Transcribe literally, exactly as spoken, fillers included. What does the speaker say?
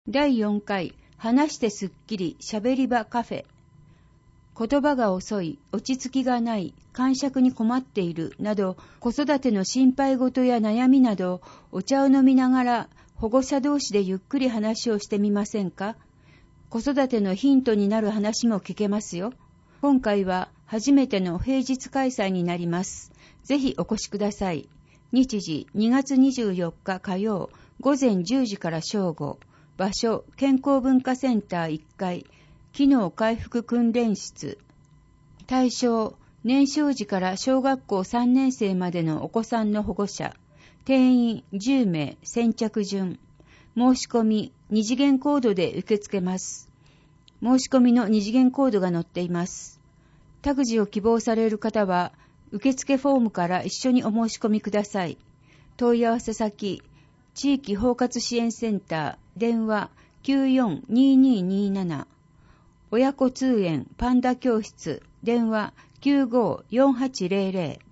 だいよんかい話してすっきりしゃべり場カフェ。言葉が遅い、落ち着きがない、癇癪に困っているなど、子育ての心配事や悩みなど、お茶を飲みながら保護者同士でゆっくり話をしてみませんか？子育てのヒントになる話も聞けますよ。今回は初めての平日開催になります。ぜひお越しください。日時にがつにじゅうよっか火曜、午前じゅうじから正午。場所、健康文化センターいっかい、機能回復訓練室。対象、年少時から小学校さんねんせいまでのお子さんの保護者。定員じゅうめい、先着順。申し込み、二次元コードで受け付けます。申し込みの二次元コードが載っています。託児を希望される方は、受付フォームから一緒にお申し込みください。問い合わせ先、地域包括支援センター、電話 きゅうよんにーにーにーなな。親子通園パンダ教室、電話 きゅうごーよんはちゼロゼロ。